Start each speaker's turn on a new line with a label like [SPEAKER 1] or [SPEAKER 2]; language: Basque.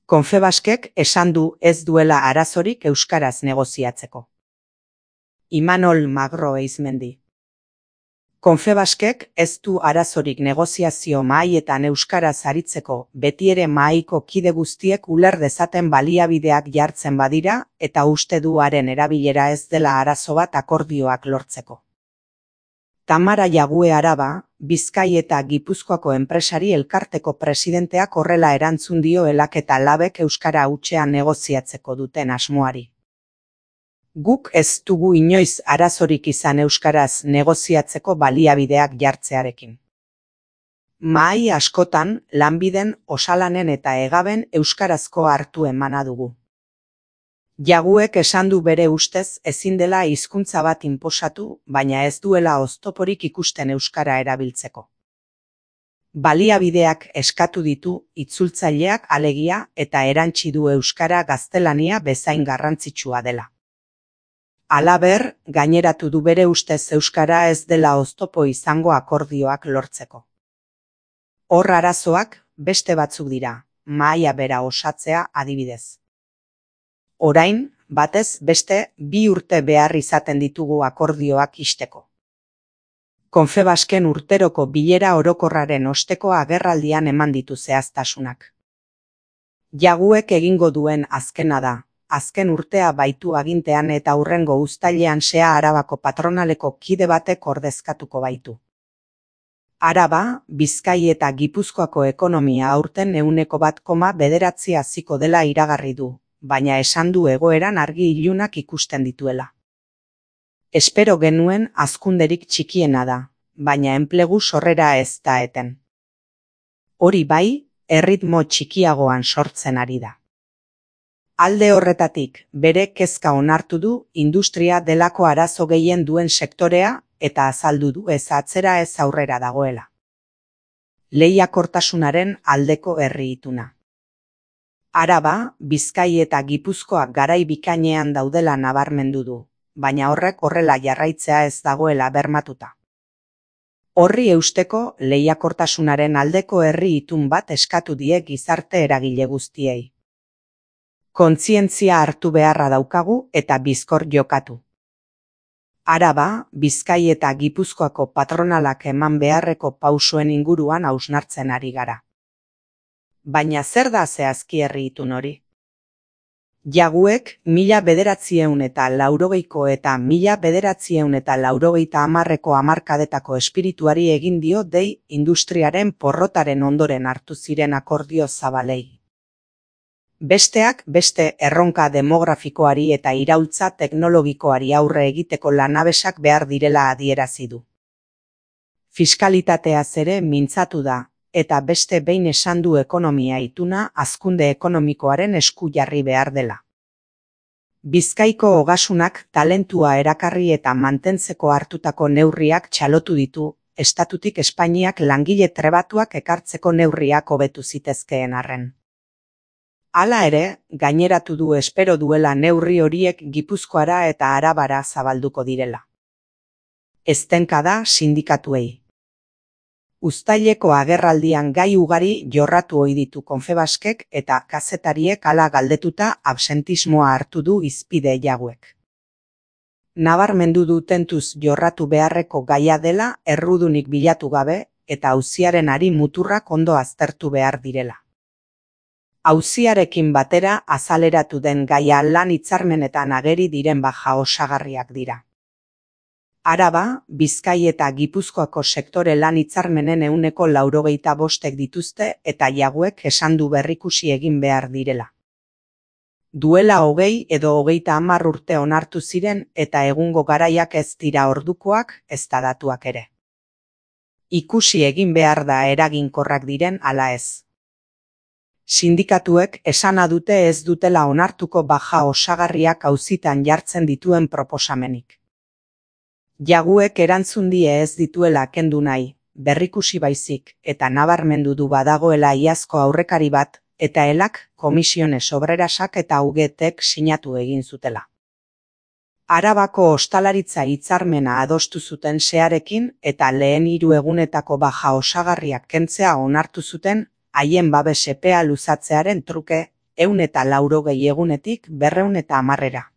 [SPEAKER 1] Confebaskek esan du ez duela arazorik euskaraz negoziatzeko. Imanol Magro Eizmendi. Confebaskek ez du arazorik negoziazio mahaietan euskaraz aritzeko, betiere mahaiko kide guztiek uler dezaten baliabideak jartzen badira, eta uste du haren erabilera ez dela arazo bat akordioak lortzeko. Tamara Jague Araba, Bizkai eta Gipuzkoako enpresari elkarteko presidenteak horrela erantzun dio Elak eta Labek euskara hutsean negoziatzeko duten asmoari. Guk ez dugu inoiz arazorik izan euskaraz negoziatzeko baliabideak jartzearekin. Mahai askotan, lanbiden, osalanen eta egaben euskarazko hartu emana dugu. Jaguek esan du bere ustez ezin dela hizkuntza bat inposatu, baina ez duela oztoporik ikusten euskara erabiltzeko. Baliabideak eskatu ditu itzultzaileak alegia eta erantsi du euskara gaztelania bezain garrantzitsua dela. Halaber, gaineratu du bere ustez euskara ez dela oztopo izango akordioak lortzeko. Hor arazoak beste batzuk dira, mahaia bera osatzea adibidez. Orain, batez beste 2 urte behar izaten ditugu akordioak ixteko. Confebasken urteroko bilera orokorraren osteko agerraldian eman ditu zehaztasunak. Jaguek egingo duen azkena da. Azken urtea baitu agintean eta hurrengo uztailean Sea Arabako patronaleko kide batek ordezkatuko baitu. Araba, Bizkai eta Gipuzkoako ekonomia aurten 1,9 haziko dela iragarri du, baina esan du egoeran argi ilunak ikusten dituela. Espero genuen hazkunderik txikiena da, baina enplegu sorrera ez da eten. Hori bai, erritmo txikiagoan sortzen ari da. Alde horretatik, bere kezka onartu du industria delako arazo gehien duen sektorea eta azaldu du ez atzera ez aurrera dagoela. Lehiakortasunaren aldeko herri ituna. Araba, Bizkai eta Gipuzkoak garai bikainean daudela nabarmendu du, baina horrek horrela jarraitzea ez dagoela bermatuta. Horri eusteko lehiakortasunaren aldeko herri itun bat eskatu die gizarte eragile guztiei. Kontzientzia hartu beharra daukagu eta bizkor jokatu. Araba, Bizkai eta Gipuzkoako patronalak eman beharreko pausuen inguruan hausnartzen ari gara. Baina zer da zehazki herri itun hori? Jaguek 1980ko eta 1980ko hamarkadetako espirituari egin dio dei industriaren porrotaren ondoren hartu ziren akordio zabalei. Besteak beste erronka demografikoari eta iraultza teknologikoari aurre egiteko lanabesak behar direla adierazi du. Fiskalitateaz ere mintzatu da, eta beste behin esan du ekonomia ituna hazkunde ekonomikoaren esku jarri behar dela. Bizkaiko ogasunak talentua erakarri eta mantentzeko hartutako neurriak txalotu ditu, estatutik Espainiak langile trebatuak ekartzeko neurriak hobetu zitezkeen arren. Hala ere, gaineratu du espero duela neurri horiek Gipuzkoara eta Arabara zabalduko direla. Eztenka da sindikatuei. Uztaileko agerraldian gai ugari jorratu ohi ditu Confebaskek eta kazetariek hala galdetuta absentismoa hartu du hizpide Jaguek. Nabarmendu du tentuz jorratu beharreko gaia dela errudunik bilatu gabe eta auziaren ari muturrak ondo aztertu behar direla. Auziarekin batera azaleratu den gaia lan hitzarmenetan ageri diren baja osagarriak dira. Araba, Bizkai eta Gipuzkoako sektore lan hitzarmenen 95% dituzte eta Jaguek esan du berrikusi egin behar direla. Duela 20 edo 30 urte onartu ziren eta egungo garaiak ez dira ordukoak, ezta datuak ere. Ikusi egin behar da eraginkorrak diren ala ez. Sindikatuek esana dute ez dutela onartuko baja osagarriak auzitan jartzen dituen proposamenik. Jaguek erantzun die ez dituela kendu nahi, berrikusi baizik, eta nabarmendu du badagoela iazko aurrekari bat, eta Elak, Komisiones Obrerasak eta UGTek sinatu egin zutela. Arabako ostalaritza hitzarmena adostu zuten Searekin eta lehen 3 egunetako baja osagarriak kentzea onartu zuten, haien babes epea luzatzearen truke, 180 egunetik 210 egunera.